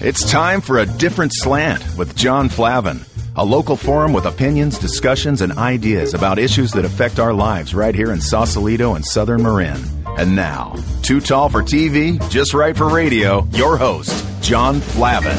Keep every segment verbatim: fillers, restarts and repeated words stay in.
It's time for A Different Slant with John Flavin, a local forum with opinions, discussions, and ideas about issues that affect our lives right here in Sausalito and Southern Marin. And now, too tall for T V, just right for radio, your host, John Flavin.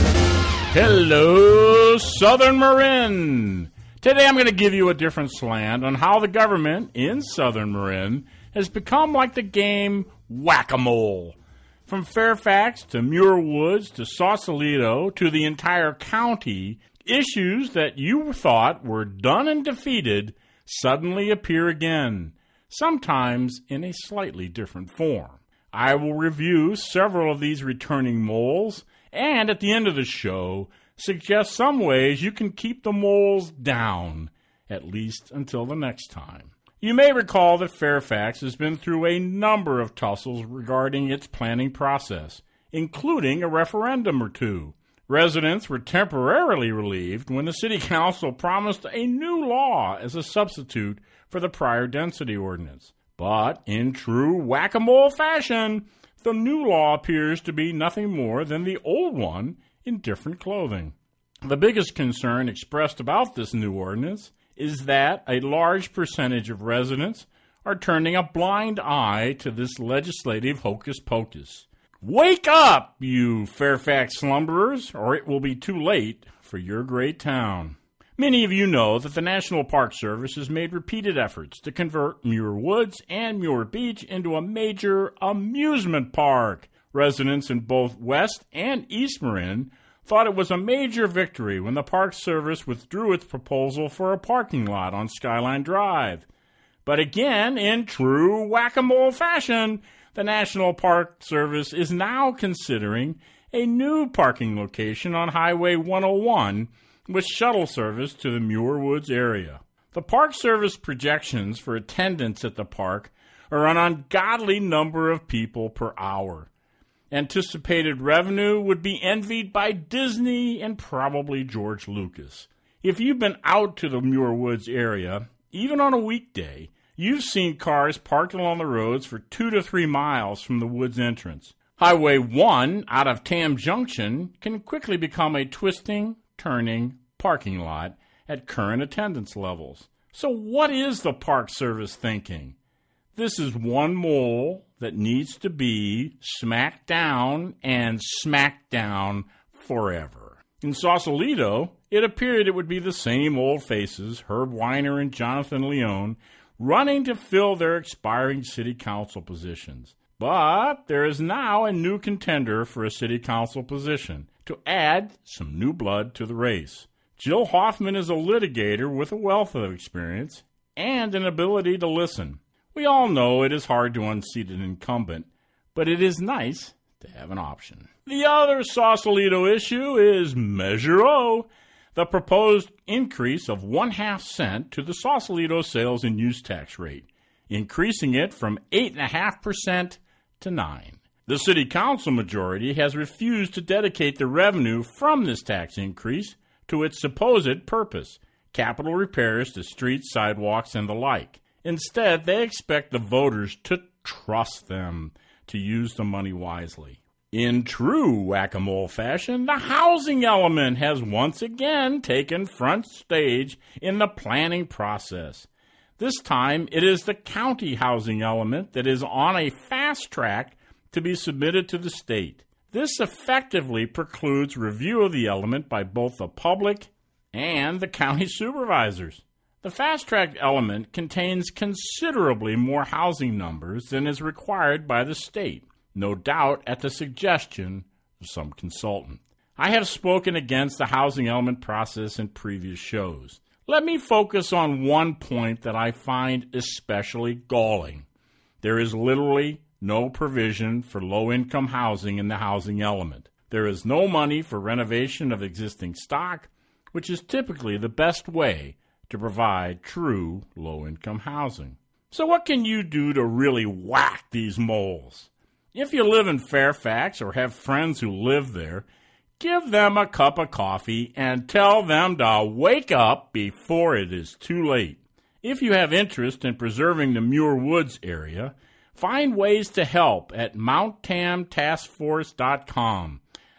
Hello, Southern Marin. Today I'm going to give you a different slant on how the government in Southern Marin has become like the game Whack-A-Mole. From Fairfax to Muir Woods to Sausalito to the entire county, issues that you thought were done and defeated suddenly appear again, sometimes in a slightly different form. I will review several of these returning moles, and at the end of the show, suggest some ways you can keep the moles down, at least until the next time. You may recall that Fairfax has been through a number of tussles regarding its planning process, including a referendum or two. Residents were temporarily relieved when the city council promised a new law as a substitute for the prior density ordinance. But in true whack-a-mole fashion, the new law appears to be nothing more than the old one in different clothing. The biggest concern expressed about this new ordinance is that a large percentage of residents are turning a blind eye to this legislative hocus-pocus. Wake up, you Fairfax slumberers, or it will be too late for your great town. Many of you know that the National Park Service has made repeated efforts to convert Muir Woods and Muir Beach into a major amusement park. Residents in both West and East Marin thought it was a major victory when the Park Service withdrew its proposal for a parking lot on Skyline Drive. But again, in true whack-a-mole fashion, the National Park Service is now considering a new parking location on Highway one oh one with shuttle service to the Muir Woods area. The Park Service projections for attendance at the park are an ungodly number of people per hour. Anticipated revenue would be envied by Disney and probably George Lucas. If you've been out to the Muir Woods area, even on a weekday, you've seen cars parked along the roads for two to three miles from the woods entrance. Highway one out of Tam Junction can quickly become a twisting, turning parking lot at current attendance levels. So what is the Park Service thinking? This is one mole that needs to be smacked down and smacked down forever. In Sausalito, it appeared it would be the same old faces, Herb Weiner and Jonathan Leone, running to fill their expiring city council positions. But there is now a new contender for a city council position to add some new blood to the race. Jill Hoffman is a litigator with a wealth of experience and an ability to listen. We all know it is hard to unseat an incumbent, but it is nice to have an option. The other Sausalito issue is Measure O, the proposed increase of one-half cent to the Sausalito sales and use tax rate, increasing it from eight point five percent to nine percent. The city council majority has refused to dedicate the revenue from this tax increase to its supposed purpose, capital repairs to streets, sidewalks, and the like. Instead, they expect the voters to trust them to use the money wisely. In true whack-a-mole fashion, the housing element has once again taken front stage in the planning process. This time, it is the county housing element that is on a fast track to be submitted to the state. This effectively precludes review of the element by both the public and the county supervisors. The fast-track element contains considerably more housing numbers than is required by the state, no doubt at the suggestion of some consultant. I have spoken against the housing element process in previous shows. Let me focus on one point that I find especially galling. There is literally no provision for low-income housing in the housing element. There is no money for renovation of existing stock, which is typically the best way to provide true low-income housing. So what can you do to really whack these moles? If you live in Fairfax or have friends who live there, give them a cup of coffee and tell them to wake up before it is too late. If you have interest in preserving the Muir Woods area, find ways to help at mount tam task force dot com.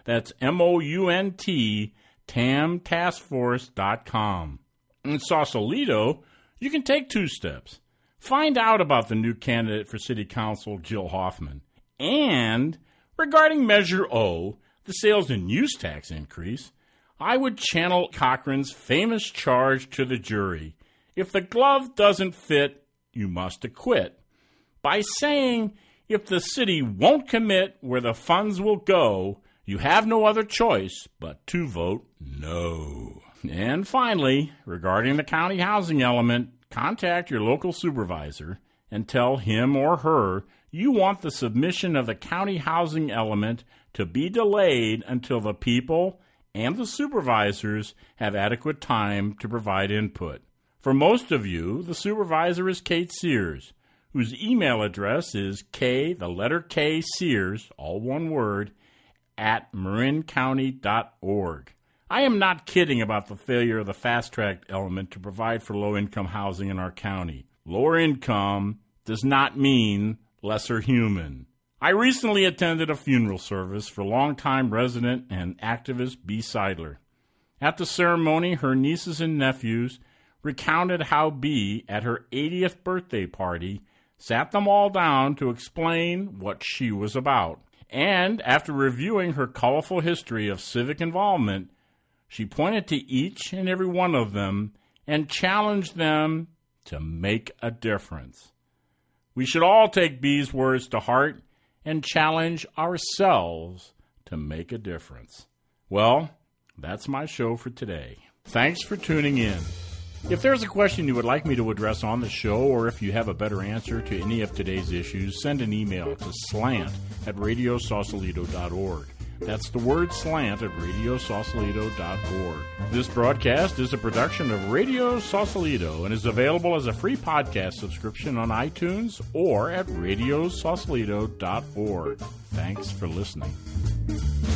That's M O U N T, tam task force dot com. In Sausalito, you can take two steps. Find out about the new candidate for City Council, Jill Hoffman. And regarding Measure O, the sales and use tax increase, I would channel Cochran's famous charge to the jury. If the glove doesn't fit, you must acquit. By saying, if the city won't commit where the funds will go, you have no other choice but to vote no. And finally, regarding the county housing element, contact your local supervisor and tell him or her you want the submission of the county housing element to be delayed until the people and the supervisors have adequate time to provide input. For most of you, the supervisor is Kate Sears, whose email address is K, the letter K, Sears, all one word, at marin county dot org. I am not kidding about the failure of the fast-track element to provide for low-income housing in our county. Lower income does not mean lesser human. I recently attended a funeral service for longtime resident and activist Bea Seidler. At the ceremony, her nieces and nephews recounted how Bea, at her eightieth birthday party, sat them all down to explain what she was about. And after reviewing her colorful history of civic involvement, she pointed to each and every one of them and challenged them to make a difference. We should all take Bea's words to heart and challenge ourselves to make a difference. Well, that's my show for today. Thanks for tuning in. If there's a question you would like me to address on the show, or if you have a better answer to any of today's issues, send an email to slant at radio sausalito dot org. That's the word slant at radio sausalito dot org. This broadcast is a production of Radio Sausalito and is available as a free podcast subscription on iTunes or at radio sausalito dot org. Thanks for listening.